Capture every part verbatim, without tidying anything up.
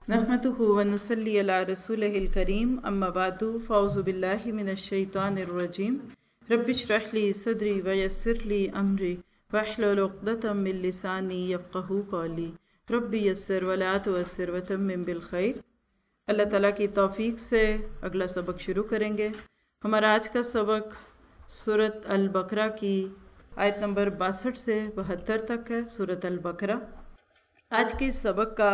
नहमदुहु व नुसल्ली अला रसूलिहिल करीम अम्मा बादु फ़अऊज़ु बिल्लाहि मिनश शैतानिर रजीम रब्बिश्रह ली सदरी व यस्सिर ली अमरी वहलुल उक़दतम मिन लिसानी यफ़क़हू क़ौली रब्बी यस्सिर व ला तुअस्सिर व तम्मिम बिल खैर। अल्लाह ताला की तौफ़ीक़ से अगला सबक शुरू करेंगे। हमारा आज का सबक सूरत अल बकरा की आयत नंबर बासठ से बहत्तर तक है। सूरत अल बकरा। आज के इस सबक का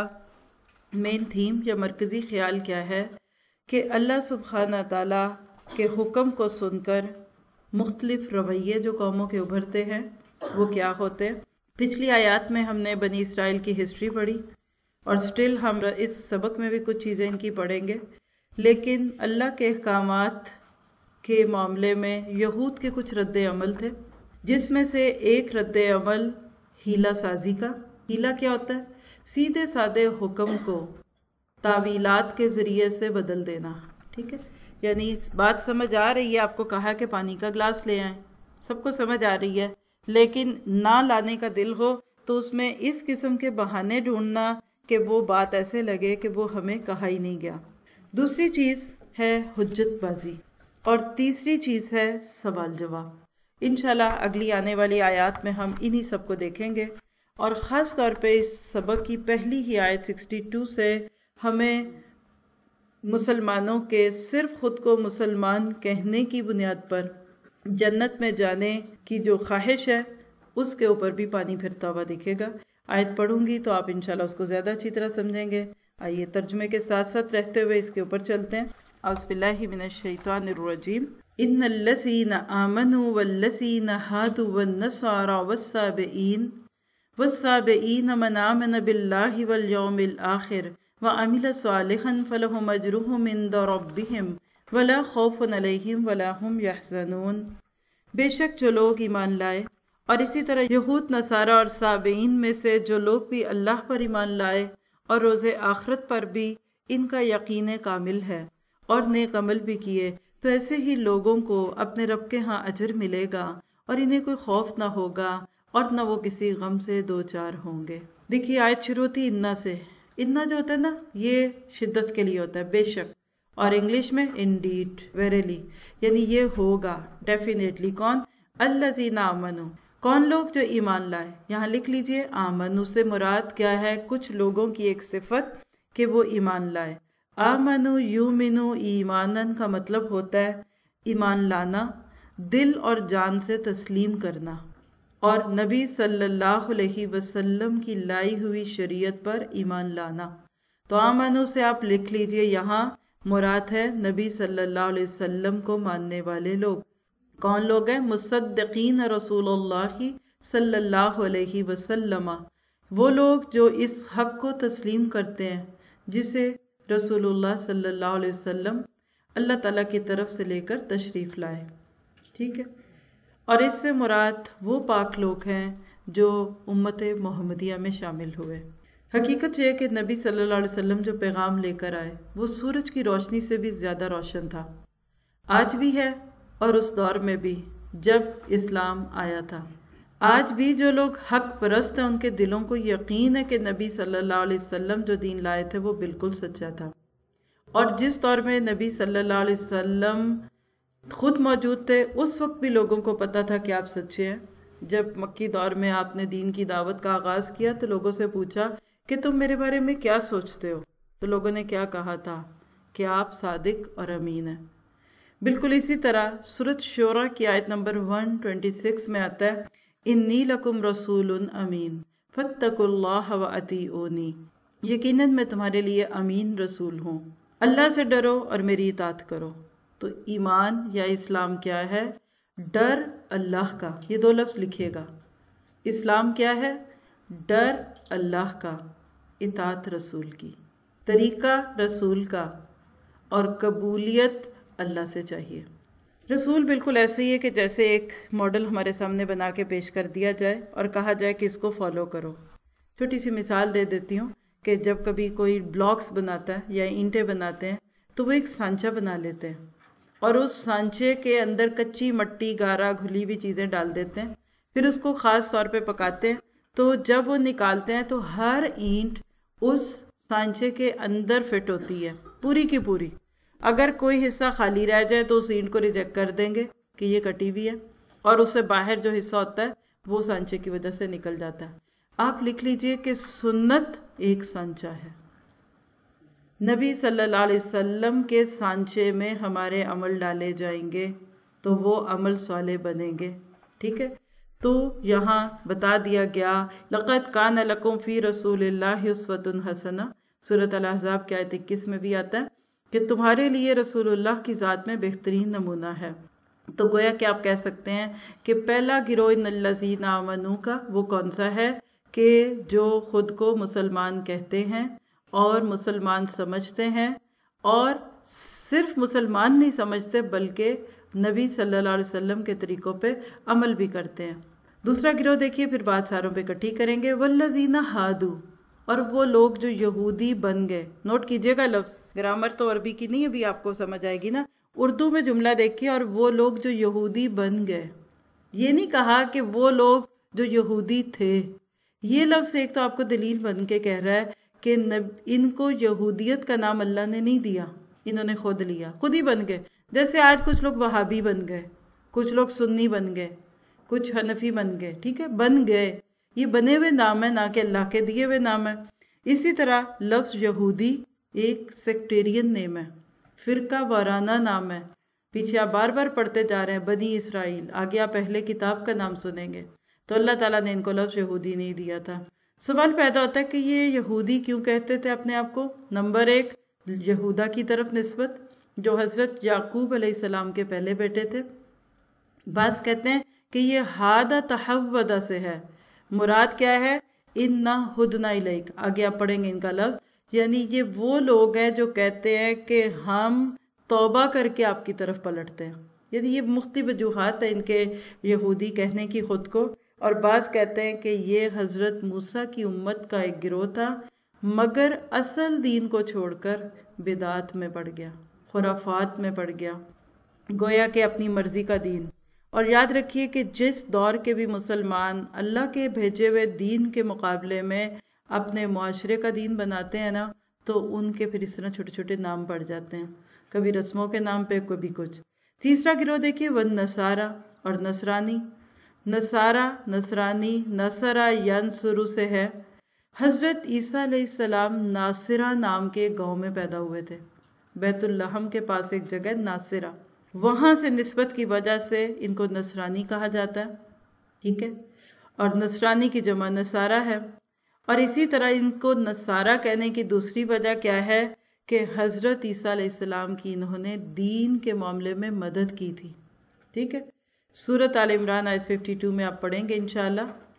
मेन थीम या मरकज़ी ख़्याल क्या है कि अल्लाह सुब्हाना ताला के हुक्म को सुनकर मुख्तलिफ़ रवैये जो कौमों के उभरते हैं वो क्या होते हैं। पिछली आयत में हमने बनी इसराइल की हिस्ट्री पढ़ी और स्टिल हम इस सबक में भी कुछ चीज़ें इनकी पढ़ेंगे, लेकिन अल्लाह के अहकामात के मामले में यहूद के कुछ रद्द अमल थे, जिसमें से एक रद्द अमल हीला साजी का। हीला क्या होता है? सीधे सादे हुक्म को तावीलात के ज़रिए से बदल देना। ठीक है, यानी बात समझ आ रही है। आपको कहा कि पानी का ग्लास ले आएं, सबको समझ आ रही है, लेकिन ना लाने का दिल हो तो उसमें इस किस्म के बहाने ढूंढना कि वो बात ऐसे लगे कि वो हमें कहा ही नहीं गया। दूसरी चीज़ है हुज्जतबाजी और तीसरी चीज़ है सवाल जवाब। इंशाल्लाह अगली आने वाली आयत में हम इन्हीं सब को देखेंगे और ख़ास तौर पे इस सबक की पहली ही आयत बासठ से हमें मुसलमानों के सिर्फ ख़ुद को मुसलमान कहने की बुनियाद पर जन्नत में जाने की जो ख्वाहिश है उसके ऊपर भी पानी फिरता हुआ दिखेगा। आयत पढ़ूंगी तो आप इंशाल्लाह उसको ज़्यादा अच्छी तरह समझेंगे। आइए तर्जुमे के साथ साथ रहते हुए इसके ऊपर चलते हैं। औज़ु बिल्लाहि मिनश शैतानिर रजीम। इन्नल्लज़ीना आमनु वल्लज़ीना हादू वन्नसारा वस्साबिईन वस्साबिईन मन आमन बिल्लाहि वल यौमिल आखिर व अमिल सालिहन फलहुम अजरुहुम इंद रब्बिहिम वला खौफुन अलैहिम वला हुम यहज़नून। बेशक जो लोग ईमान लाए, और इसी तरह यहूद नसारा और साबईन में से जो लोग भी अल्लाह पर ईमान लाए और रोज़े आखिरत पर भी इनका यकीन कामिल है और नेक अमल भी किए, तो ऐसे ही लोगों को अपने रब के यहाँ अजर मिलेगा और इन्हें कोई खौफ ना होगा और न वो किसी गम से दो चार होंगे। देखिए आयत शुरू होती इन्ना से। इन्ना जो होता है ना, ये शिद्दत के लिए होता है, बेशक, और इंग्लिश में इंडीड, वेरीली, यानी ये होगा, डेफिनेटली। कौन? अल्लज़ीना आमनु, कौन लोग? जो ईमान लाए। यहाँ लिख लीजिए आमनु से मुराद क्या है? कुछ लोगों की एक सिफत कि वो ईमान लाए। आमनु युमिनु ईमानन का मतलब होता है ईमान लाना, दिल और जान से तस्लीम करना और नबी सल्लल्लाहु अलैहि वसल्लम की लाई हुई शरीयत पर ईमान लाना। तो आमनु से आप लिख लीजिए यहाँ मुराद है नबी सल्लल्लाहु अलैहि वसल्लम को मानने वाले लोग। कौन लोग हैं? मुसद्दिकीन रसूलुल्लाह सल्लल्लाहु अलैहि वसल्लम, वो लोग जो इस हक को तस्लीम करते हैं जिसे रसूलुल्लाह सल्लल्लाहु अलैहि वसल्लम अल्लाह ताला की तरफ से लेकर तशरीफ़ लाए। ठीक है, और इससे मुराद वो पाक लोग हैं जो उम्मत मोहम्मदिया में शामिल हुए। हकीकत यह है कि नबी सल्लल्लाहु अलैहि वसल्लम जो पैगाम लेकर आए वो सूरज की रोशनी से भी ज़्यादा रोशन था। आज भी है और उस दौर में भी जब इस्लाम आया था। आज भी जो लोग हक परस्त हैं उनके दिलों को यकीन है कि नबी सल्लल्लाहु अलैहि वसल्लम जो दीन लाए थे वो बिल्कुल सच्चा था। और जिस दौर में नबी सल्लल्लाहु अलैहि वसल्लम खुद मौजूद थे उस वक्त भी लोगों को पता था कि आप सच्चे हैं। जब मक्की दौर में आपने दीन की दावत का आगाज़ किया तो लोगों से पूछा कि तुम मेरे बारे में क्या सोचते हो, तो लोगों ने क्या कहा था कि आप सादिक और अमीन हैं। बिल्कुल इसी तरह सूरत शूरा की आयत नंबर एक सौ छब्बीस में आता है इन्नी लकुम रसूलुन अमीन फत्तकुल्लाह व अतीऊनी, यकीनन मैं तुम्हारे लिए अमीन रसूल हूँ, अल्लाह से डरो और मेरी इताअत करो। तो ईमान या इस्लाम क्या है? डर अल्लाह का। ये दो लफ्ज़ लिखिएगा। इस्लाम क्या है? डर अल्लाह का, इताअत रसूल की, तरीका रसूल का, और कबूलियत अल्लाह से चाहिए। रसूल बिल्कुल ऐसे ही है कि जैसे एक मॉडल हमारे सामने बना के पेश कर दिया जाए और कहा जाए कि इसको फॉलो करो। छोटी सी मिसाल दे देती हूँ कि जब कभी कोई ब्लॉक्स बनाता है या ईंटें बनाते हैं तो वो एक सांचा बना लेते हैं और उस सांचे के अंदर कच्ची मट्टी, गारा, घुली हुई चीज़ें डाल देते हैं, फिर उसको ख़ास तौर पे पकाते हैं। तो जब वो निकालते हैं तो हर ईंट उस سانچے کے اندر فٹ ہوتی ہے پوری کی پوری. اگر کوئی حصہ خالی رہ جائے تو اس اینٹ کو ریجیکٹ کر دیں گے کہ یہ کٹی ہوئی ہے، اور اس سے باہر جو حصہ ہوتا ہے وہ سانچے کی وجہ سے نکل جاتا ہے. آپ لکھ لیجئے کہ سنت ایک سانچہ ہے. نبی صلی اللہ علیہ وسلم کے سانچے میں ہمارے عمل ڈالے جائیں گے تو وہ عمل صالح بنیں گے. ٹھیک ہے، تو یہاں بتا دیا گیا لَقَدْ كَانَ لَكُمْ فِي رَسُولِ اللَّهِ أُسْوَةٌ حَسَنَةٌ. سورۃ الاحزاب کی آیت اکیس میں بھی آتا ہے کہ تمہارے لیے رسول اللہ کی ذات میں بہترین نمونہ ہے. تو گویا کہ آپ کہہ سکتے ہیں کہ پہلا گروہ ان الذین آمنوا کا وہ کون سا ہے کہ جو خود کو مسلمان کہتے ہیں اور مسلمان سمجھتے ہیں، اور صرف مسلمان نہیں سمجھتے بلکہ نبی صلی اللہ علیہ وسلم کے طریقوں پہ عمل بھی کرتے ہیں. دوسرا گروہ دیکھیے، پھر بات ساروں پہ اکٹھی کریں گے، والذین ہادو، اور وہ لوگ جو یہودی بن گئے. نوٹ کیجئے گا لفظ، گرامر تو عربی کی نہیں ابھی آپ کو سمجھ آئے گی نا. اردو میں جملہ دیکھیے، اور وہ لوگ جو یہودی بن گئے. یہ نہیں کہا کہ وہ لوگ جو یہودی تھے. یہ لفظ ایک تو آپ کو دلیل بن کے کہہ رہا ہے کہ ان کو یہودیت کا نام اللہ نے نہیں دیا، انہوں نے خود لیا، خود ہی بن گئے. جیسے آج کچھ لوگ وہابی بن گئے، کچھ لوگ سنی بن گئے، کچھ حنفی بن گئے. ٹھیک ہے، بن گئے، یہ بنے ہوئے نام ہے، نہ کہ اللہ کے دیے ہوئے نام ہے. اسی طرح لفظ یہودی ایک سیکٹیرین نیم ہے، فرقہ وارانہ نام ہے. پیچھے آپ بار بار پڑھتے جا رہے ہیں بنی اسرائیل، آگے آپ پہلے کتاب کا نام سنیں گے. تو اللہ تعالیٰ نے ان کو لفظ یہودی نہیں دیا تھا. سوال پیدا ہوتا ہے کہ یہ یہودی کیوں کہتے تھے اپنے آپ کو؟ نمبر ایک، یہودا کی طرف نسبت، جو حضرت یعقوب علیہ السلام کے پہلے بیٹے تھے. بعض کہتے ہیں کہ یہ ہادہ تحودہ سے ہے. مراد کیا ہے؟ اِنَّا ہُدْنَا اِلَيْكَ، آگے آپ پڑھیں گے ان کا لفظ. یعنی یہ وہ لوگ ہیں جو کہتے ہیں کہ ہم توبہ کر کے آپ کی طرف پلٹتے ہیں. یعنی یہ مختلف وجوہات ہیں ان کے یہودی کہنے کی خود کو. اور بعض کہتے ہیں کہ یہ حضرت موسیٰ کی امت کا ایک گروہ تھا، مگر اصل دین کو چھوڑ کر بدعات میں پڑ گیا، خرافات میں پڑ گیا، گویا کہ اپنی مرضی کا دین. اور یاد رکھیے کہ جس دور کے بھی مسلمان اللہ کے بھیجے ہوئے دین کے مقابلے میں اپنے معاشرے کا دین بناتے ہیں نا، تو ان کے پھر اس طرح چھوٹے چھوٹے نام پڑ جاتے ہیں، کبھی رسموں کے نام پہ، کبھی کچھ. تیسرا گروہ دیکھیے، والنصارہ، اور نصرانی. نصارہ، نصرانی، نصرہ ینصرو سے ہے. حضرت عیسیٰ علیہ السلام ناصرہ نام کے گاؤں میں پیدا ہوئے تھے. بیت اللحم کے پاس ایک جگہ ناصرہ، وہاں سے نسبت کی وجہ سے ان کو نصرانی کہا جاتا ہے. ٹھیک ہے، اور نصرانی کی جمع نصارہ ہے. اور اسی طرح ان کو نصارہ کہنے کی دوسری وجہ کیا ہے کہ حضرت عیسیٰ علیہ السلام کی انہوں نے دین کے معاملے میں مدد کی تھی. ٹھیک ہے، سورۃ آل عمران آیت باون میں آپ پڑھیں گے انشاءاللہ.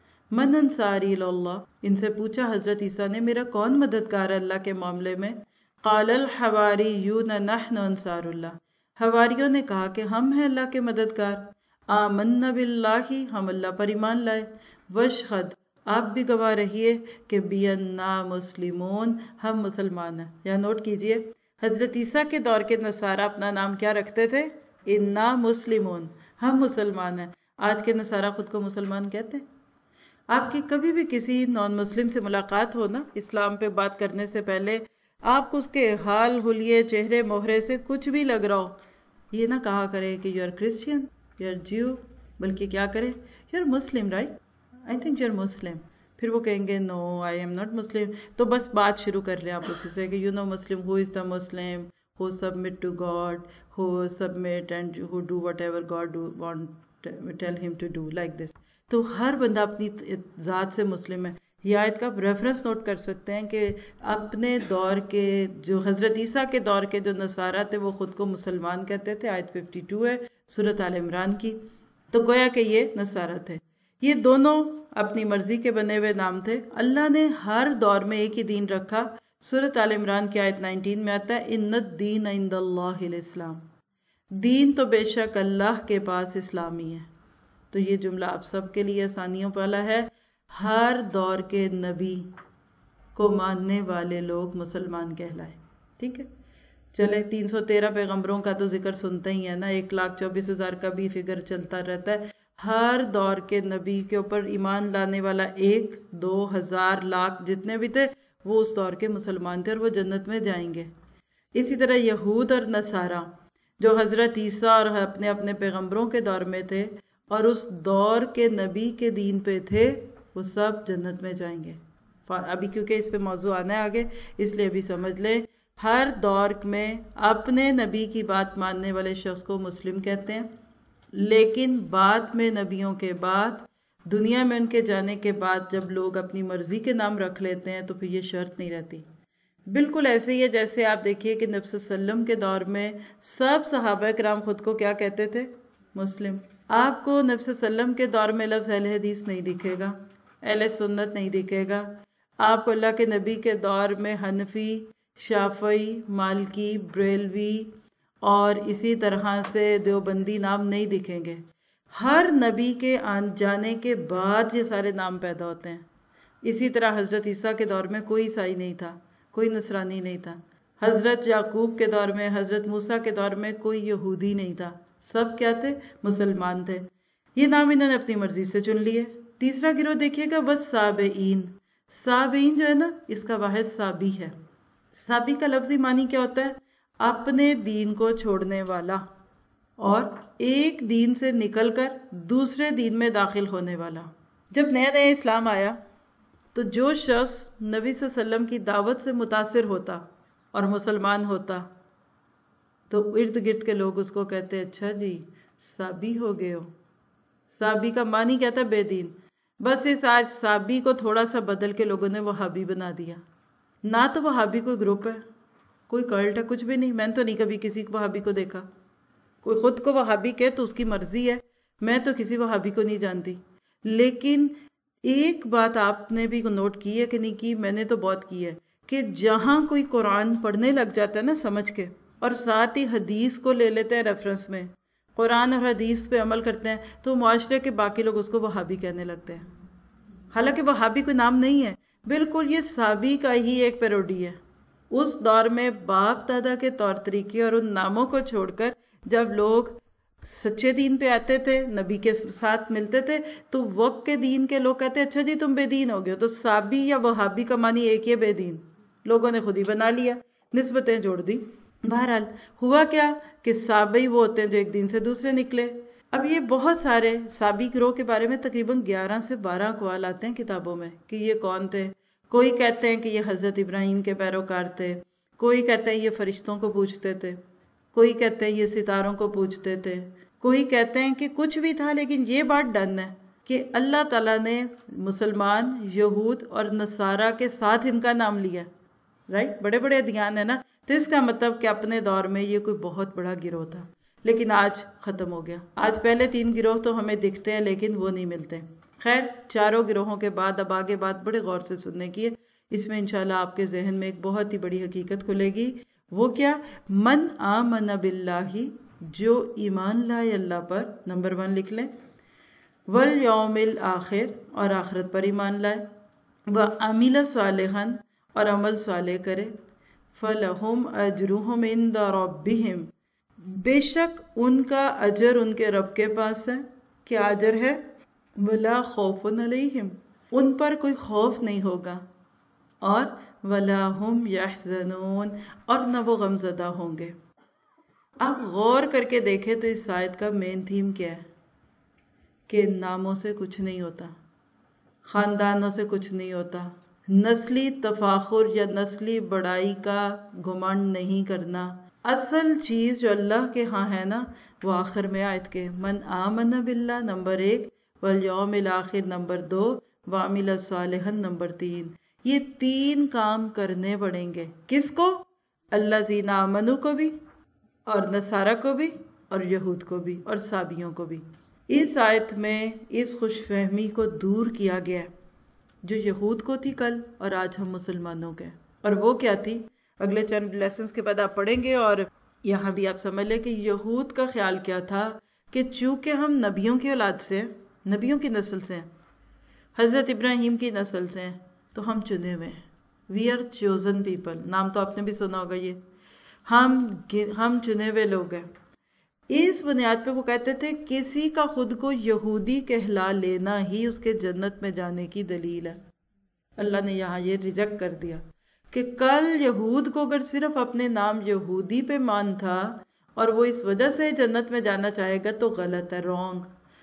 من انصاری اللہ، ان سے پوچھا حضرت عیسیٰ نے میرا کون مددگار ہے اللہ کے معاملے میں؟ قال الحواریون نحن انصار اللہ، حواریوں نے کہا کہ ہم ہیں اللہ کے مددگار. آمنا باللہ، ہم اللہ پر ایمان لائے. واشہد، آپ بھی گواہ رہیے کہ بینا مسلمون، ہم مسلمان ہیں. یا نوٹ کیجئے، حضرت عیسیٰ کے دور کے نصارہ اپنا نام کیا رکھتے تھے؟ انا مسلمون، ہم مسلمان ہیں. آج کے نصارہ خود کو مسلمان کہتے ہیں. آپ کی کبھی بھی کسی نان مسلم سے ملاقات ہو نا، اسلام پہ بات کرنے سے پہلے، آپ کو اس کے حال حلیے، چہرے مہرے سے کچھ بھی لگ رہا ہو، یہ نہ کہا کرے کہ you are Christian, you are Jew, بلکہ کیا کرے، you are Muslim right, I think you are Muslim. پھر وہ کہیں گے نو آئی ایم ناٹ مسلم. تو بس بات شروع کر لیں آپ اسی سے کہ you know Muslim, who is the Muslim who submit to God, who submit and who do whatever God do want tell him to do, like this. تو ہر بندہ اپنی ذات سے مسلم ہے. یہ آیت کا ریفرنس نوٹ کر سکتے ہیں کہ اپنے دور کے جو حضرت عیسیٰ کے دور کے جو نصارہ تھے وہ خود کو مسلمان کہتے تھے. آیت باون ہے سورۃ آل عمران کی. تو گویا کہ یہ نصارہ تھے. یہ دونوں اپنی مرضی کے بنے ہوئے نام تھے. اللہ نے ہر دور میں ایک ہی دین رکھا. سورۃ آل عمران کی آیت انیس میں آتا ہے ان الدین عند اللہ الاسلام، دین تو بے شک اللہ کے پاس اسلامی ہے. تو یہ جملہ آپ سب کے لیے آسانیوں والا ہے. ہر دور کے نبی کو ماننے والے لوگ مسلمان کہلائے. ٹھیک ہے، چلے تین سو تیرہ پیغمبروں کا تو ذکر سنتے ہی ہے نا، ایک لاکھ چوبیس ہزار کا بھی فگر چلتا رہتا ہے. ہر دور کے نبی کے اوپر ایمان لانے والا ایک، دو، ہزار، لاکھ جتنے بھی تھے وہ اس دور کے مسلمان تھے اور وہ جنت میں جائیں گے۔ اسی طرح یہود اور نصارہ جو حضرت عیسیٰ اور اپنے اپنے پیغمبروں کے دور میں تھے اور اس دور کے نبی کے دین پہ تھے، وہ سب جنت میں جائیں گے۔ ابھی کیونکہ اس پہ موضوع آنا ہے آگے، اس لیے ابھی سمجھ لیں، ہر دور میں اپنے نبی کی بات ماننے والے شخص کو مسلم کہتے ہیں، لیکن بعد میں نبیوں کے بعد دنیا میں ان کے جانے کے بعد جب لوگ اپنی مرضی کے نام رکھ لیتے ہیں تو پھر یہ شرط نہیں رہتی۔ بالکل ایسے ہی ہے جیسے آپ دیکھیے کہ نبی صلی اللہ علیہ وسلم کے دور میں سب صحابہ کرام خود کو کیا کہتے تھے؟ مسلم۔ آپ کو نبی صلی اللہ علیہ وسلم کے دور میں لفظ اہل حدیث نہیں دکھے گا، اہل سنت نہیں دکھے گا۔ آپ کو اللہ کے نبی کے دور میں حنفی، شافعی، مالکی، بریلوی اور اسی طرح سے دیوبندی نام نہیں دکھیں گے۔ ہر نبی کے آن جانے کے بعد یہ سارے نام پیدا ہوتے ہیں۔ اسی طرح حضرت عیسیٰ کے دور میں کوئی عیسائی نہیں تھا، کوئی نصرانی نہیں تھا۔ حضرت یعقوب کے دور میں، حضرت موسیٰ کے دور میں کوئی یہودی نہیں تھا، سب کیا تھے؟ مسلمان تھے۔ یہ نام انہوں نے اپنی مرضی سے چن لیے۔ تیسرا گروہ دیکھیے گا والسابعین۔ سابعین جو ہے نا، اس کا واحد سابی ہے۔ سابی کا لفظی معنی کیا ہوتا ہے؟ اپنے دین کو چھوڑنے والا اور ایک دین سے نکل کر دوسرے دین میں داخل ہونے والا۔ جب نیا نیا اسلام آیا تو جو شخص نبی صلی اللہ علیہ وسلم کی دعوت سے متاثر ہوتا اور مسلمان ہوتا تو ارد گرد کے لوگ اس کو کہتے اچھا جی سابی ہو گئے ہو۔ سابی کا معنی کیا تھا؟ بے دین۔ بس اس آج سابی کو تھوڑا سا بدل کے لوگوں نے وہابی بنا دیا۔ نہ تو وہابی کوئی گروپ ہے، کوئی کلٹ ہے، کچھ بھی نہیں۔ میں نے تو نہیں کبھی کسی وہابی کو دیکھا۔ کوئی خود کو وہابی کہے تو اس کی مرضی ہے، میں تو کسی وہابی کو نہیں جانتی۔ لیکن ایک بات آپ نے بھی نوٹ کی ہے کہ نہیں کی؟ میں نے تو بہت کی ہے کہ جہاں کوئی قرآن پڑھنے لگ جاتا ہے نا سمجھ کے، اور ساتھ ہی حدیث کو لے لیتے ہیں ریفرنس میں، قرآن اور حدیث پہ عمل کرتے ہیں، تو معاشرے کے باقی لوگ اس کو وہابی کہنے لگتے ہیں۔ حالانکہ وہابی کوئی نام نہیں ہے، بالکل یہ سابی کا ہی ایک پیروڈی ہے۔ اس دور میں باپ دادا کے طور طریقے اور ان ناموں کو چھوڑ کر جب لوگ سچے دین پہ آتے تھے، نبی کے ساتھ ملتے تھے، تو وقت کے دین کے لوگ کہتے اچھا جی تم بے دین ہو گئے۔ تو سابی یا وہابی کا معنی ایک ہی، بے دین۔ لوگوں نے خود ہی بنا لیا، نسبتیں جوڑ دی۔ بہرحال ہوا کیا کہ سابی وہ ہوتے ہیں جو ایک دین سے دوسرے نکلے۔ اب یہ بہت سارے سابی گروہ کے بارے میں تقریباً گیارہ سے بارہ اقوال آتے ہیں کتابوں میں کہ یہ کون تھے۔ کوئی کہتے ہیں کہ یہ حضرت ابراہیم کے پیروکار تھے، کوئی کہتے ہیں یہ فرشتوں کو پوجتے تھے، کوئی کہتے ہیں یہ ستاروں کو پوجتے تھے، کوئی کہتے ہیں کہ کچھ بھی تھا۔ لیکن یہ بات ڈن ہے کہ اللہ تعالیٰ نے مسلمان، یہود اور نصارہ کے ساتھ ان کا نام لیا، رائٹ؟ بڑے بڑے ادیان ہیں نا، تو اس کا مطلب کہ اپنے دور میں یہ کوئی بہت بڑا گروہ تھا، لیکن آج ختم ہو گیا۔ آج پہلے تین گروہ تو ہمیں دکھتے ہیں لیکن وہ نہیں ملتے۔ خیر، چاروں گروہوں کے بعد اب آگے بات بڑے غور سے سننے کی ہے، اس میں انشاءاللہ آپ کے ذہن میں ایک بہت ہی بڑی حقیقت کھلے گی۔ وہ کیا؟ من آمن باللہ، جو ایمان لائے اللہ پر، نمبر ون لکھ لیں، والیوم الآخر، اور آخرت پر ایمان لائے، وعمل صالحا، اور عمل صالح کرے، فلہم اجرہم عند ربہم، بے شک ان کا اجر ان کے رب کے پاس ہے۔ کیا اجر ہے؟ ولا خوف علیہم، ان پر کوئی خوف نہیں ہوگا، اور ولا ہم یحزنون، اور نہ وہ غمزدہ ہوں گے۔ آپ غور کر کے دیکھیں تو اس آیت کا مین تھیم کیا ہے کہ ناموں سے کچھ نہیں ہوتا، خاندانوں سے کچھ نہیں ہوتا، نسلی تفاخر یا نسلی بڑائی کا گھمنڈ نہیں کرنا۔ اصل چیز جو اللہ کے ہاں ہے نا، وہ آخر میں آیت کے من آمن باللہ نمبر ایک، والیوم الآخر نمبر دو، وعمل صالحا نمبر تین۔ یہ تین کام کرنے پڑیں گے۔ کس کو؟ الذین آمنوا کو بھی، اور نصارہ کو بھی، اور یہود کو بھی، اور سابیوں کو بھی۔ اس آیت میں اس خوش فہمی کو دور کیا گیا جو یہود کو تھی کل اور آج ہم مسلمانوں کے، اور وہ کیا تھی؟ اگلے چند لیسنز کے بعد آپ پڑھیں گے، اور یہاں بھی آپ سمجھ لیں کہ یہود کا خیال کیا تھا کہ چونکہ ہم نبیوں کی اولاد سے ہیں، نبیوں کی نسل سے ہیں، حضرت ابراہیم کی نسل سے ہیں، تو ہم چنے ہوئے ہیں، وی آر چوزن پیپل۔ نام تو آپ نے بھی سنا ہوگا، یہ ہم ہم چنے ہوئے لوگ ہیں۔ اس بنیاد پہ وہ کہتے تھے کسی کا خود کو یہودی کہلا لینا ہی اس کے جنت میں جانے کی دلیل ہے۔ اللہ نے یہاں یہ ریجیکٹ کر دیا کہ کل یہود کو اگر صرف اپنے نام یہودی پہ مان تھا اور وہ اس وجہ سے جنت میں جانا چاہے گا تو غلط ہے، رونگ.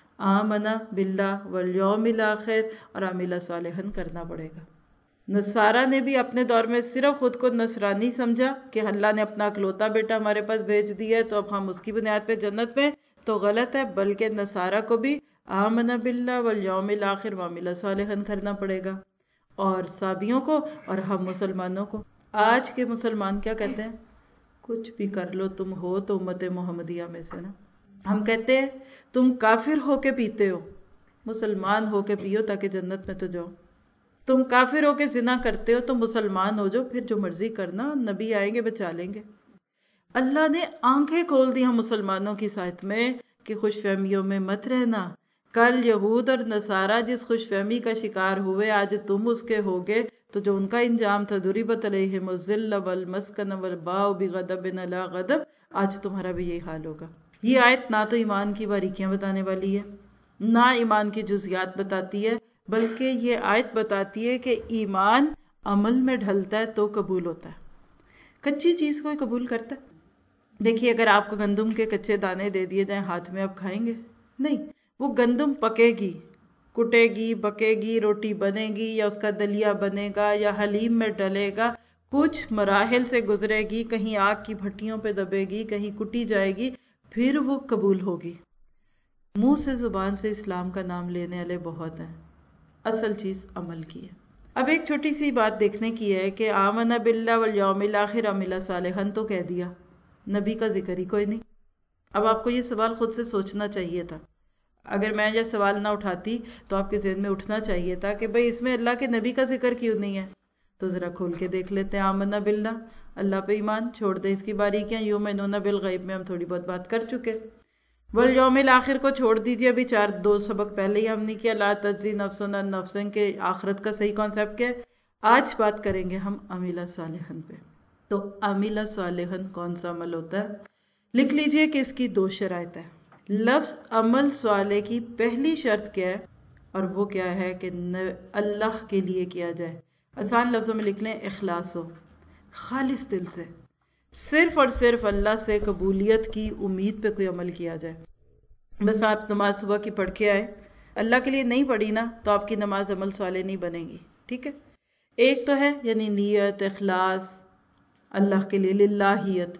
آمنا باللہ والیوم الاخر اور عمل صالحا کرنا پڑے گا. نصارہ نے بھی اپنے دور میں صرف خود کو نصرانی سمجھا کہ اللہ نے اپنا اکلوتا بیٹا ہمارے پاس بھیج دیا ہے تو اب ہم اس کی بنیاد پہ جنت میں، تو غلط ہے. بلکہ نصارہ کو بھی آمنا باللہ والیوم الاخر وعمل صالحا کرنا پڑے گا، اور صابیوں کو اور ہم مسلمانوں کو. آج کے مسلمان کیا کہتے ہیں؟ کچھ بھی کر لو، تم ہو تو امت محمدیہ میں سے نا. ہم کہتے ہیں تم کافر ہو کے پیتے ہو، مسلمان ہو کے پیو تاکہ جنت میں تو جاؤ. تم کافر ہو کے زنا کرتے ہو تو مسلمان ہو جاؤ، پھر جو مرضی کرنا، نبی آئیں گے بچا لیں گے. اللہ نے آنکھیں کھول دی ہم مسلمانوں کی ساتھ میں کہ خوش فہمیوں میں مت رہنا. کل یہود اور نصارہ جس خوش فہمی کا شکار ہوئے آج تم اس کے ہوگے، تو جو ان کا انجام تھا ضربت علیہم الذلۃ والمسکنۃ والباءوا بغضب علی غضب، آج تمہارا بھی یہی حال ہوگا. یہ آیت نہ تو ایمان کی باریکیاں بتانے والی ہے، نہ ایمان کی جزیات بتاتی ہے، بلکہ یہ آیت بتاتی ہے کہ ایمان عمل میں ڈھلتا ہے تو قبول ہوتا ہے. کچی چیز کوئی قبول کرتا ہے؟ دیکھیے اگر آپ کو گندم کے کچے دانے دے دیے جائیں ہاتھ میں، آپ کھائیں گے؟ نہیں. وہ گندم پکے گی، کٹے گی، پکے گی، روٹی بنے گی، یا اس کا دلیا بنے گا، یا حلیم میں ڈلے گا، کچھ مراحل سے گزرے گی، کہیں آگ کی بھٹیوں پہ دبے گی، کہیں کٹی جائے گی، پھر وہ قبول ہوگی. منہ سے زبان سے اسلام کا نام لینے والے بہت ہیں، اصل چیز عمل کی ہے. اب ایک چھوٹی سی بات دیکھنے کی ہے کہ آمنا باللہ والیوم الاخر عمل صالحا تو کہہ دیا، نبی کا ذکر ہی کوئی نہیں. اب آپ کو یہ سوال خود سے سوچنا چاہیے تھا. اگر میں یہ سوال نہ اٹھاتی تو آپ کے ذہن میں اٹھنا چاہیے تھا کہ بھئی اس میں اللہ کے نبی کا ذکر کیوں نہیں ہے. تو ذرا کھول کے دیکھ لیتے ہیں. آمنا باللہ، اللہ پہ ایمان، چھوڑ دیں اس کی باریکیاں. یؤمنون بالغیب میں ہم تھوڑی بہت بات کر چکے. والیوم الاخر کو چھوڑ دیجئے، ابھی چار دو سبق پہلے ہی ہم نے کیا. لا تجزی نفس عن نفس کے آخرت کا صحیح کانسیپٹ کیا ہے. آج بات کریں گے ہم عمل صالحا پہ. تو عمل صالحا کون سا عمل ہوتا ہے؟ لکھ لیجئے کہ اس کی دو شرائط ہے. لفظ عمل صالح کی پہلی شرط کیا ہے؟ اور وہ کیا ہے کہ اللہ کے لیے کیا جائے. آسان لفظوں میں لکھ لیں، اخلاص ہو، خالص دل سے، صرف اور صرف اللہ سے قبولیت کی امید پہ کوئی عمل کیا جائے. بس آپ نماز صبح کی پڑھ کے آئے، اللہ کے لیے نہیں پڑھی نا تو آپ کی نماز عمل صالح نہیں بنے گی. ٹھیک ہے، ایک تو ہے یعنی نیت، اخلاص، اللہ کے لیے، للہیت.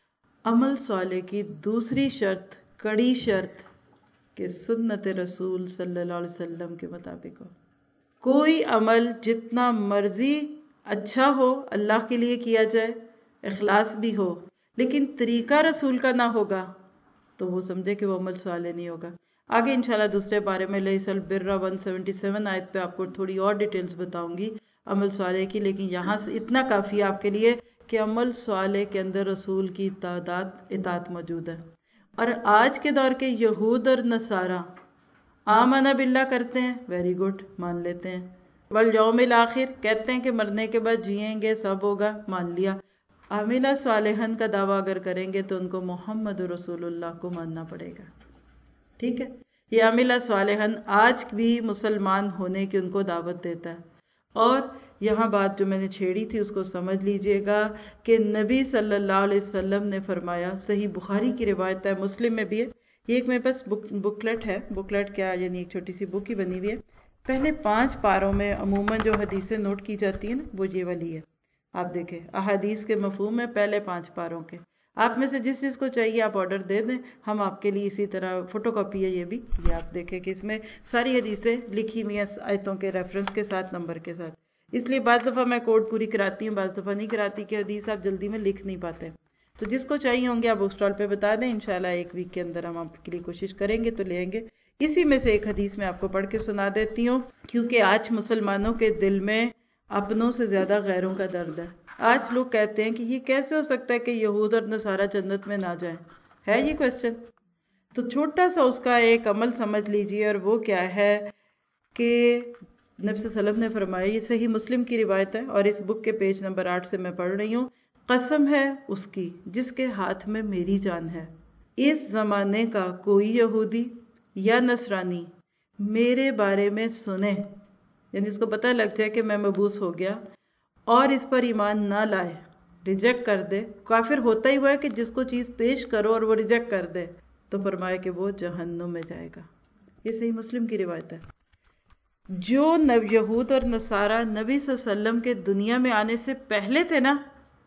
عمل صالح کی دوسری شرط، کڑی شرط، کہ سنت رسول صلی اللہ علیہ وسلم کے مطابق ہو. کوئی عمل جتنا مرضی اچھا ہو اللہ کے لیے کیا جائے، اخلاص بھی ہو، لیکن طریقہ رسول کا نہ ہوگا تو وہ سمجھے کہ وہ عمل صالح نہیں ہوگا. آگے انشاءاللہ دوسرے بارے میں لیس البر ایک سو ستہتر آیت پہ آپ کو تھوڑی اور ڈیٹیلز بتاؤں گی عمل صالح کی. لیکن یہاں سے اتنا کافی ہے آپ کے لیے کہ عمل صالح کے اندر رسول کی اطاعت اطاعت موجود ہے. اور آج کے دور کے یہود اور نصارہ آمنا باللہ کرتے ہیں، ویری گڈ، مان لیتے ہیں. والیوم الاخر کہتے ہیں کہ مرنے کے بعد جئیں گے، سب ہوگا، مان لیا. عمل صالحا کا دعویٰ اگر کریں گے تو ان کو محمد رسول اللہ کو ماننا پڑے گا. ٹھیک ہے، یہ عمل صالحا آج بھی مسلمان ہونے کی ان کو دعوت دیتا ہے. اور یہاں بات جو میں نے چھیڑی تھی اس کو سمجھ لیجئے گا کہ نبی صلی اللہ علیہ وسلم نے فرمایا، صحیح بخاری کی روایت ہے، مسلم میں بھی ہے. یہ ایک میرے پاس بک بکلیٹ ہے. بکلیٹ کیا یعنی ایک چھوٹی سی بک ہی بنی ہوئی ہے. پہلے پانچ پاروں میں عموماً جو حدیثیں نوٹ کی جاتی ہیں نا وہ یہ والی ہے. آپ دیکھیں احادیث کے مفہوم میں پہلے پانچ پاروں کے. آپ میں سے جس چیز کو چاہیے آپ آرڈر دے دیں، ہم آپ کے لیے اسی طرح فوٹو کاپی ہے یہ بھی. یہ آپ دیکھیں کہ اس میں ساری حدیثیں لکھی ہوئی ہیں آیتوں کے ریفرنس کے ساتھ، نمبر کے ساتھ. اس لیے بعض دفعہ میں کوڈ پوری کراتی ہوں، بعض دفعہ نہیں کراتی کہ حدیث آپ جلدی میں لکھ نہیں پاتے. تو جس کو چاہیے ہوں گے آپ بک اسٹال پہ بتا دیں، انشاءاللہ ایک ویک کے اندر ہم آپ کے لیے کوشش کریں گے تو لیں گے. اسی میں سے ایک حدیث میں آپ کو پڑھ کے سنا دیتی ہوں، کیونکہ آج مسلمانوں کے دل میں اپنوں سے زیادہ غیروں کا درد ہے. آج لوگ کہتے ہیں کہ یہ کیسے ہو سکتا ہے کہ یہود اور نصارہ جنت میں نہ جائیں. ہے یہ کوشچن؟ تو چھوٹا سا اس کا ایک عمل سمجھ لیجئے، اور وہ کیا ہے کہ نبی صلی اللہ علیہ وسلم نے فرمایا، یہ صحیح مسلم کی روایت ہے اور اس بک کے پیج نمبر آٹھ سے میں پڑھ رہی ہوں. قسم ہے اس کی جس کے ہاتھ میں میری جان ہے، اس زمانے کا کوئی یہودی یا نصرانی میرے بارے میں سنے، یعنی اس کو پتہ لگ جائے کہ میں مبعوث ہو گیا، اور اس پر ایمان نہ لائے، ریجیکٹ کر دے، کافر ہوتا ہی ہوا ہے کہ جس کو چیز پیش کرو اور وہ ریجیکٹ کر دے، تو فرمایا کہ وہ جہنم میں جائے گا۔ یہ صحیح مسلم کی روایت ہے۔ جو یہود اور نصارہ نبی صلی اللہ علیہ وسلم کے دنیا میں آنے سے پہلے تھے نا،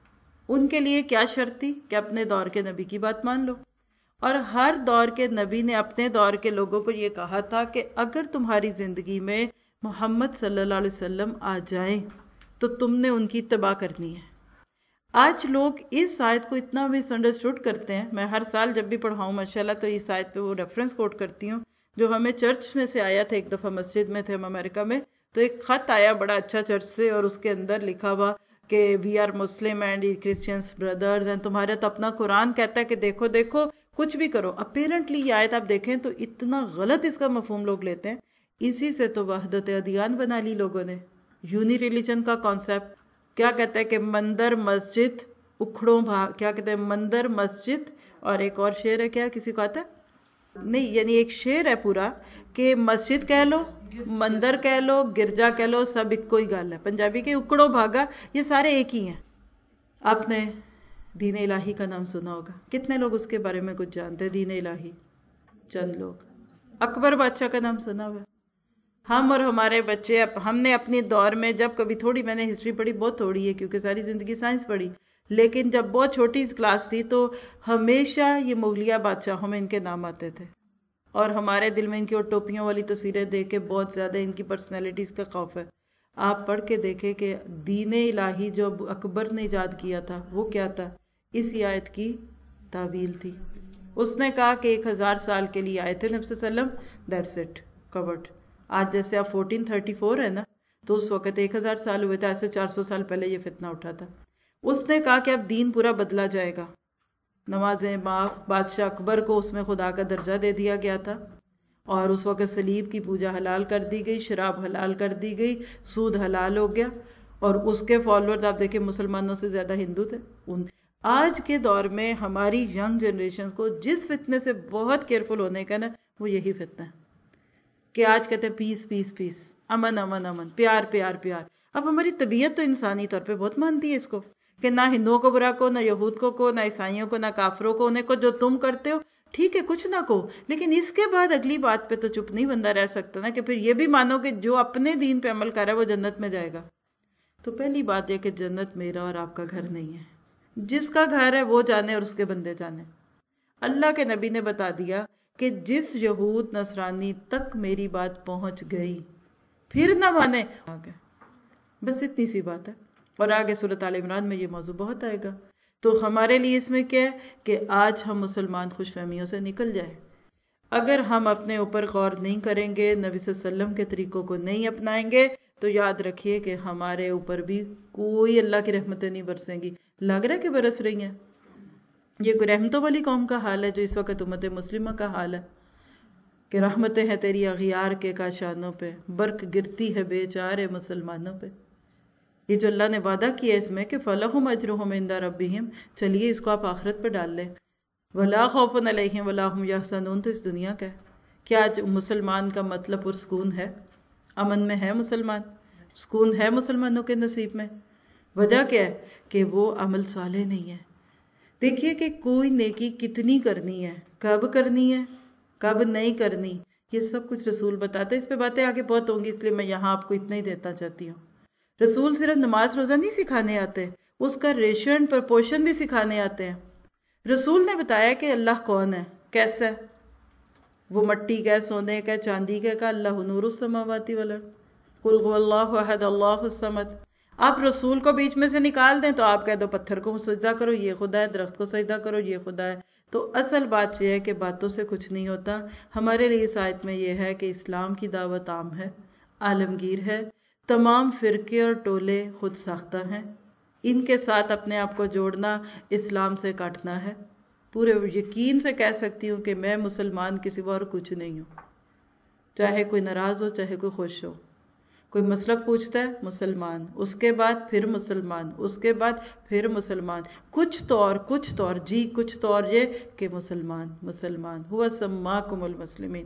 ان کے لیے کیا شرط تھی کہ اپنے دور کے نبی کی بات مان لو، اور ہر دور کے نبی نے اپنے دور کے لوگوں کو یہ کہا تھا کہ اگر تمہاری زندگی میں محمد صلی اللہ علیہ وسلم آ جائیں تو تم نے ان کی اتباع کرنی ہے۔ آج لوگ اس آیت کو اتنا مس انڈرسٹوڈ کرتے ہیں، میں ہر سال جب بھی پڑھاؤں ماشاءاللہ تو اس آیت پہ وہ ریفرنس کوٹ کرتی ہوں جو ہمیں چرچ میں سے آیا تھا۔ ایک دفعہ مسجد میں تھے ہم امریکہ میں، تو ایک خط آیا بڑا اچھا چرچ سے، اور اس کے اندر لکھا ہوا کہ we are Muslim and Christians brothers, and تمہارا تو اپنا قرآن کہتا ہے کہ دیکھو دیکھو کچھ بھی کرو۔ اپیرنٹلی یہ آیت آپ دیکھیں تو اتنا غلط اس کا مفہوم لوگ لیتے ہیں۔ اسی سے تو وحدت ادیان بنا لی لوگوں نے، یونی ریلیجن کا کانسیپٹ۔ کیا کہتا ہے کہ مندر مسجد اکھڑوں بھا کیا کہتے ہیں مندر مسجد، اور ایک اور شعر ہے، کیا کسی کو آتا ہے؟ نہیں، یعنی ایک شعر ہے پورا کہ مسجد کہہ لو، مندر کہہ لو، گرجا کہہ لو، سب ایک کوئی گل ہے۔ پنجابی کے اکڑوں بھاگا، یہ سارے ایک ہی ہیں۔ آپ نے دین الہی کا نام سنا ہوگا، کتنے لوگ اس کے بارے میں کچھ جانتے ہیں؟ دین الہی چند لوگ۔ اکبر بادشاہ کا نام سنا ہوا ہے؟ ہم اور ہمارے بچے، ہم نے اپنے دور میں جب کبھی تھوڑی، میں نے ہسٹری پڑھی، بہت تھوڑی ہے کیونکہ ساری زندگی سائنس پڑھی، لیکن جب بہت چھوٹی کلاس تھی تو ہمیشہ یہ مغلیہ بادشاہوں میں ان کے نام آتے تھے، اور ہمارے دل میں ان کی اور ٹوپیوں والی تصویریں دیکھ کے بہت زیادہ ان کی پرسنالٹیز کا خوف ہے۔ آپ پڑھ کے دیکھیں کہ دین الہی جو اکبر نے ایجاد کیا تھا وہ کیا تھا؟ اسی آیت کی تعویل تھی۔ اس نے کہا کہ ایک ہزار سال کے لیے آئے تھے نبی صلی اللہ علیہ وسلم، دیٹس اٹ، کورڈ۔ آج جیسے آپ فورٹین تھرٹی فور ہے نا، تو اس وقت ایک ہزار سال ہوئے تھے، ایسے چار سو سال پہلے یہ فتنہ اٹھا تھا۔ اس نے کہا کہ اب دین پورا بدلا جائے گا، نمازیں معاف، بادشاہ اکبر کو اس میں خدا کا درجہ دے دیا گیا تھا، اور اس وقت صلیب کی پوجا حلال کر دی گئی، شراب حلال کر دی گئی، سود حلال ہو گیا، اور اس کے فالوورز آپ دیکھیں مسلمانوں سے زیادہ ہندو تھے۔ ان آج کے دور میں ہماری ینگ جنریشنز کو جس فتنے سے بہت کیئرفل ہونے کا نا، وہ یہی فتنہ ہے کہ آج کہتے ہیں پیس پیس پیس، امن امن امن، پیار پیار پیار۔ اب ہماری طبیعت تو انسانی طور پہ بہت مانتی ہے اس کو کہ نہ ہندوؤں کو برا کو، نہ یہود کو کو، نہ عیسائیوں کو، نہ کافروں کو، انہیں کو جو تم کرتے ہو ٹھیک ہے کچھ نہ کہو، لیکن اس کے بعد اگلی بات پہ تو چپ نہیں بندہ رہ سکتا نا، کہ پھر یہ بھی مانو کہ جو اپنے دین پہ عمل کر رہا ہے وہ جنت میں جائے گا۔ تو پہلی بات یہ کہ جنت میرا اور آپ کا گھر نہیں ہے، جس کا گھر ہے وہ جانے اور اس کے بندے جانے۔ اللہ کے نبی نے بتا دیا کہ جس یہود نصرانی تک میری بات پہنچ گئی پھر نہ مانے، بس اتنی سی بات ہے۔ اور آگے سورۃ آل عمران میں یہ موضوع بہت آئے گا۔ تو ہمارے لیے اس میں کیا ہے کہ آج ہم مسلمان خوش فہمیوں سے نکل جائیں۔ اگر ہم اپنے اوپر غور نہیں کریں گے، نبی صلی اللہ علیہ وسلم کے طریقوں کو نہیں اپنائیں گے، تو یاد رکھیے کہ ہمارے اوپر بھی کوئی اللہ کی رحمتیں نہیں برسیں گی۔ لگ رہا ہے کہ برس رہی ہیں۔ یہ کوئی رحمتوں والی قوم کا حال ہے جو اس وقت امت مسلمہ کا حال ہے کہ رحمتیں ہیں تیری اغیار کے کاشانوں پہ، برق گرتی ہے بے چارے مسلمانوں پہ۔ یہ جو اللہ نے وعدہ کیا اس میں کہ فَلَهُمْ أَجْرُهُمْ عِنْدَ رَبِّهِمْ، چلیے اس کو آپ آخرت پہ ڈال لیں۔ وَلَا خَوْفٌ عَلَيْهِمْ وَلَا هُمْ يَحْزَنُونَ، تو اس دنیا کا ہے۔ کیا آج مسلمان کا مطلب پرسکون ہے؟ امن میں ہے مسلمان؟ سکون ہے مسلمانوں کے نصیب میں؟ وجہ کیا ہے کہ وہ عمل صالح نہیں ہے۔ دیکھیے کہ کوئی نیکی کتنی کرنی ہے، کب کرنی ہے، کب نہیں کرنی، یہ سب کچھ رسول بتاتے ہیں۔ اس پہ باتیں آگے بہت ہوں گی، اس لیے میں یہاں آپ کو اتنا ہی دیتا چاہتی ہوں۔ رسول صرف نماز روزہ نہیں سکھانے آتے، اس کا ریشو اینڈ پرپورشن بھی سکھانے آتے ہیں۔ رسول نے بتایا کہ اللہ کون ہے، کیسا ہے، وہ مٹی کا ہے، سونے کا ہے، چاندی کا ہے، اللہ نور السماوات والارض، قل هو اللہ احد اللہ الصمد۔ آپ رسول کو بیچ میں سے نکال دیں تو آپ کہہ دو پتھر کو سجدہ کرو یہ خدا ہے، درخت کو سجدہ کرو یہ خدا ہے۔ تو اصل بات یہ ہے کہ باتوں سے کچھ نہیں ہوتا۔ ہمارے لیے اس آیت میں یہ ہے کہ اسلام کی دعوت عام ہے، عالمگیر ہے، تمام فرقے اور ٹولے خود ساختہ ہیں، ان کے ساتھ اپنے آپ کو جوڑنا اسلام سے کاٹنا ہے۔ پورے یقین سے کہہ سکتی ہوں کہ میں مسلمان کے سوا اور کچھ نہیں ہوں، چاہے کوئی ناراض ہو چاہے کوئی خوش ہو۔ کوئی مسلک پوچھتا ہے مسلمان، اس کے بعد پھر مسلمان، اس کے بعد پھر مسلمان، کچھ تو اور کچھ تو اور جی کچھ تو اور یہ کہ مسلمان مسلمان ہوا سماکم المسلمین۔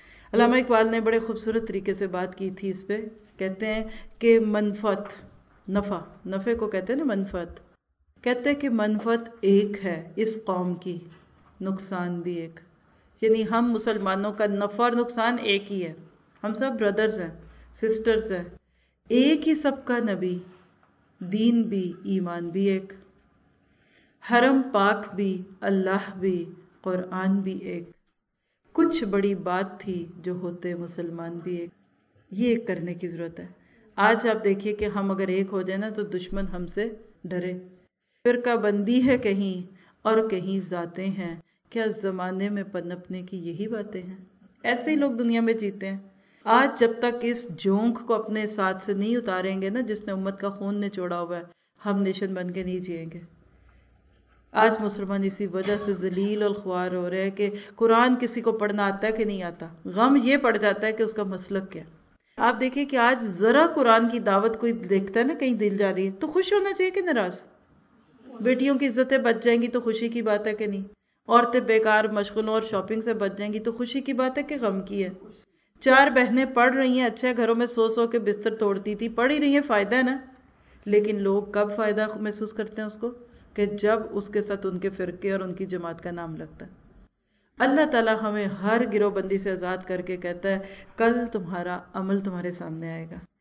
علامہ اقبال نے بڑے خوبصورت طریقے سے بات کی تھی اس پہ، کہتے ہیں کہ منفعت نفع، نفع کو کہتے ہیں نا منفعت، کہتے ہیں کہ منفعت ایک ہے اس قوم کی، نقصان بھی ایک، یعنی ہم مسلمانوں کا نفع اور نقصان ایک ہی ہے، ہم سب بردرز ہیں، سسٹرز ہیں، ایک ہی سب کا نبی، دین بھی، ایمان بھی ایک، حرم پاک بھی، اللہ بھی، قرآن بھی ایک، کچھ بڑی بات تھی جو ہوتے مسلمان بھی ایک، یہ ایک کرنے کی ضرورت ہے۔ آج آپ دیکھیے کہ ہم اگر ایک ہو جائیں نا تو دشمن ہم سے ڈرے، فرقہ بندی ہے کہیں اور کہیں ذاتیں ہیں، کیا زمانے میں پنپنے کی یہی باتیں ہیں؟ ایسے ہی لوگ دنیا میں جیتے ہیں۔ آج جب تک اس جونک کو اپنے ساتھ سے نہیں اتاریں گے نا جس نے امت کا خون نچوڑا ہوا ہے، ہم نیشن بن کے نہیں جئیں گے۔ آج مسلمان اسی وجہ سے ذلیل اور خوار ہو رہے ہیں کہ قرآن کسی کو پڑھنا آتا ہے کہ نہیں آتا، غم یہ پڑ جاتا ہے کہ اس کا مسلک کیا۔ آپ دیکھیں کہ آج ذرا قرآن کی دعوت کوئی دیکھتا ہے نا کہیں دل جا رہی ہے تو خوش ہونا چاہیے کہ ناراض؟ بیٹیوں کی عزتیں بچ جائیں گی تو خوشی کی بات ہے کہ نہیں؟ عورتیں بیکار مشغولوں اور شاپنگ سے بچ جائیں گی تو خوشی کی بات ہے کہ غم کی ہے؟ چار بہنیں پڑھ رہی ہیں، اچھے گھروں میں سو سو کے بستر توڑتی تھی، پڑھ ہی رہی ہیں، فائدہ ہے نا۔ لیکن لوگ کب فائدہ محسوس کرتے ہیں اس کو؟ کہ جب اس کے ساتھ ان کے فرقے اور ان کی جماعت کا نام لگتا ہے۔ اللہ تعالیٰ ہمیں ہر گروہ بندی سے آزاد کر کے کہتا ہے کل تمہارا عمل تمہارے سامنے آئے گا۔